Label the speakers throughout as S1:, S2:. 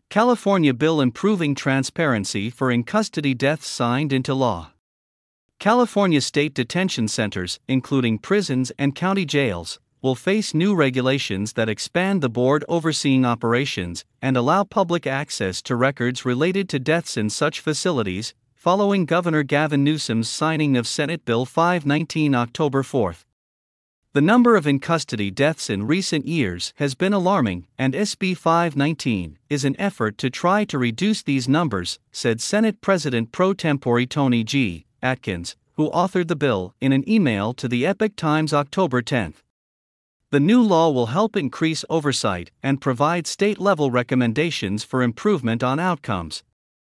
S1: California bill improving transparency for in-custody deaths signed into law. California state detention centers, including prisons and county jails, will face new regulations that expand the board overseeing operations and allow public access to records related to deaths in such facilities, following Governor Gavin Newsom's signing of Senate Bill 519 October 4. The number of in-custody deaths in recent years has been alarming, and SB 519 is an effort to try to reduce these numbers, said Senate President pro tempore Tony G. Atkins, who authored the bill, in an email to the Epoch Times October 10. The new law will help increase oversight and provide state-level recommendations for improvement on outcomes.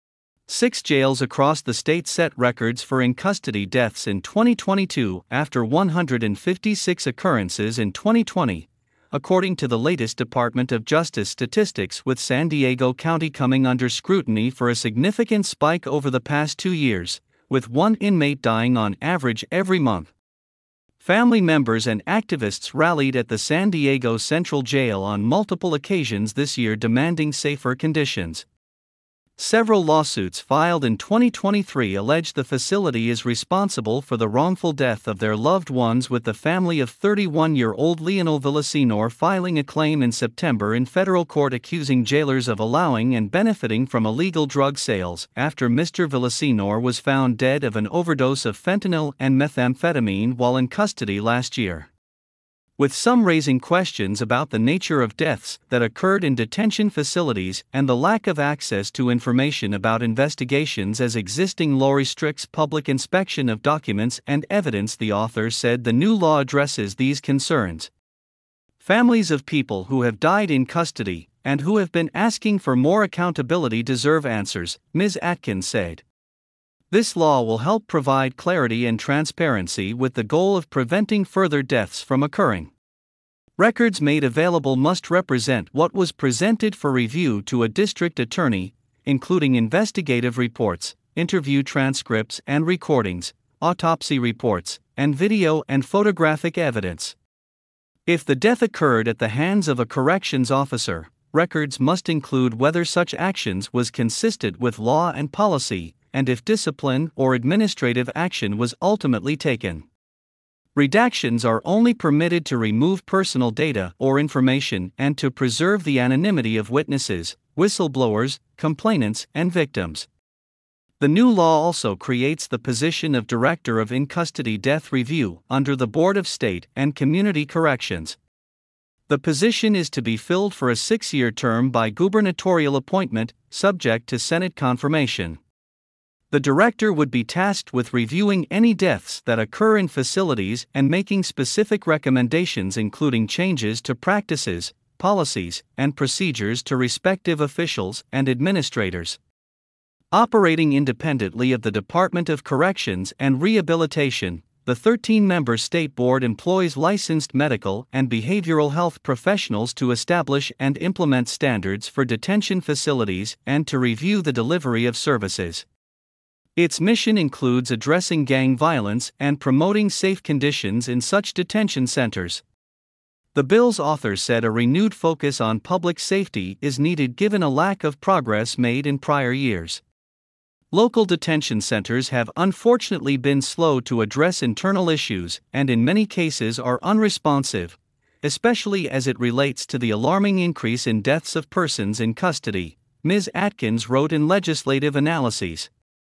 S1: 6 jails across the state set records for in-custody deaths in 2022 after 156 occurrences in 2020, according to the latest Department of Justice statistics, with San Diego County coming under scrutiny for a significant spike over the past 2 years, with 1 inmate dying on average every month. Family members and activists rallied at the San Diego Central Jail on multiple occasions this year demanding safer conditions. Several lawsuits filed in 2023 allege the facility is responsible for the wrongful death of their loved ones, with the family of 31-year-old Leonel Villasenor filing a claim in September in federal court accusing jailers of allowing and benefiting from illegal drug sales after Mr. Villasenor was found dead of an overdose of fentanyl and methamphetamine while in custody last year. With some raising questions about the nature of deaths that occurred in detention facilities and the lack of access to information about investigations as existing law restricts public inspection of documents and evidence, the author said the new law addresses these concerns. Families of people who have died in custody and who have been asking for more accountability deserve answers, Ms. Atkins said. This law will help provide clarity and transparency with the goal of preventing further deaths from occurring. Records made available must represent what was presented for review to a district attorney, including investigative reports, interview transcripts and recordings, autopsy reports, and video and photographic evidence. If the death occurred at the hands of a corrections officer, records must include whether such actions was consistent with law and policy, and if discipline or administrative action was ultimately taken. Redactions are only permitted to remove personal data or information and to preserve the anonymity of witnesses, whistleblowers, complainants, and victims. The new law also creates the position of Director of In-Custody Death Review under the Board of State and Community Corrections. The position is to be filled for a 6-year term by gubernatorial appointment, subject to Senate confirmation. The director would be tasked with reviewing any deaths that occur in facilities and making specific recommendations, including changes to practices, policies, and procedures to respective officials and administrators. Operating independently of the Department of Corrections and Rehabilitation, the 13-member state board employs licensed medical and behavioral health professionals to establish and implement standards for detention facilities and to review the delivery of services. Its mission includes addressing gang violence and promoting safe conditions in such detention centers. The bill's author said a renewed focus on public safety is needed given a lack of progress made in prior years. Local detention centers have unfortunately been slow to address internal issues and in many cases are unresponsive, especially as it relates to the alarming increase in deaths of persons in custody, Ms. Atkins wrote in Legislative Analyses.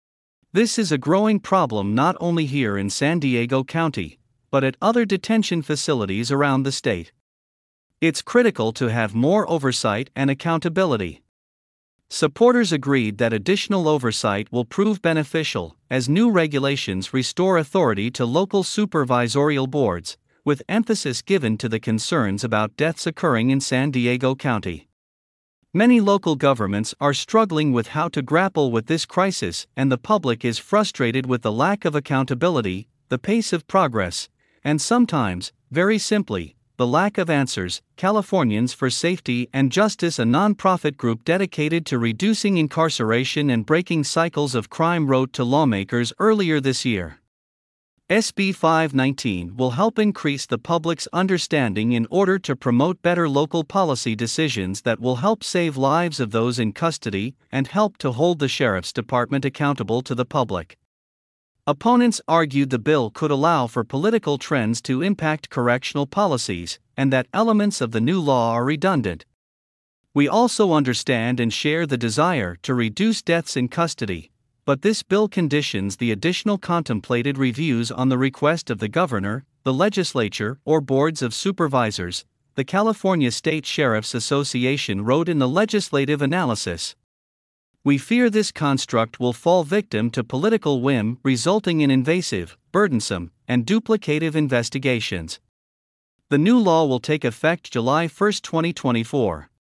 S1: This is a growing problem not only here in San Diego County, but at other detention facilities around the state. It's critical to have more oversight and accountability. Supporters agreed that additional oversight will prove beneficial, as new regulations restore authority to local supervisorial boards, with emphasis given to the concerns about deaths occurring in San Diego County. Many local governments are struggling with how to grapple with this crisis, and the public is frustrated with the lack of accountability, the pace of progress, and sometimes, very simply, the lack of answers. Californians for Safety and Justice, a nonprofit group dedicated to reducing incarceration and breaking cycles of crime, wrote to lawmakers earlier this year. SB 519 will help increase the public's understanding in order to promote better local policy decisions that will help save lives of those in custody and help to hold the Sheriff's Department accountable to the public. Opponents argued the bill could allow for political trends to impact correctional policies, and that elements of the new law are redundant. We also understand and share the desire to reduce deaths in custody, but this bill conditions the additional contemplated reviews on the request of the governor, the legislature, or boards of supervisors, the California State Sheriffs Association wrote in the legislative analysis. We fear this construct will fall victim to political whim, resulting in invasive, burdensome, and duplicative investigations. The new law will take effect July 1, 2024.